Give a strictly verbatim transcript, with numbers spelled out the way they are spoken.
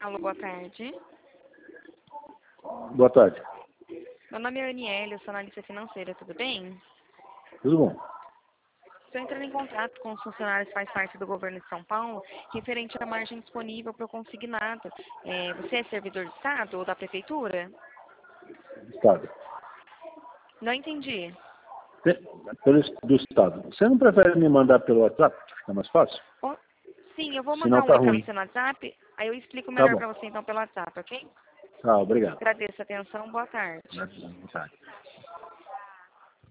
Alô, boa tarde. Boa tarde. Meu nome é Aniele, eu sou analista financeira, tudo bem? Tudo bom? Estou entrando em contato com os funcionários que faz parte do governo de São Paulo, referente à margem disponível para o consignado. É, você é servidor de Estado ou da Prefeitura? Estado. Não entendi. Pelo do Estado. Você não prefere me mandar pelo WhatsApp? Fica mais fácil? Oh, sim, eu vou mandar Sinal um tá oi para ruim. você no WhatsApp, aí eu explico Tá melhor bom. para você então pelo WhatsApp, ok? Tá, obrigado. Agradeço a atenção, boa tarde. Boa tarde.